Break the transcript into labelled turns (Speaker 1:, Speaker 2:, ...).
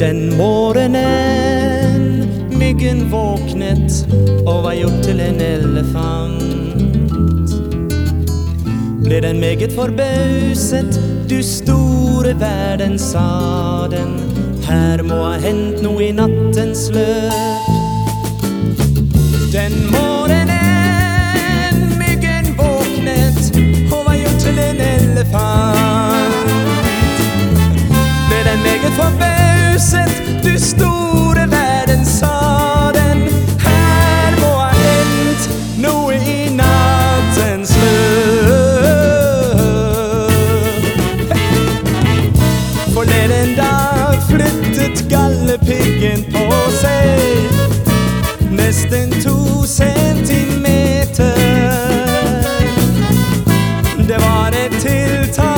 Speaker 1: Den morgenen myggen våknet og var gjort til en elefant, ble den meget forbauset. Du store verden, sa den, her må ha hendt noe i nattens løp. Den morgenen myggen våknet og var gjort til en elefant, ble den meget forbauset. Du store verden, sa den, her må ha hendt noe i nattens løp. Forleden dag flyttet gallepiggen på seg nesten 2 centimeter. Det var et tiltak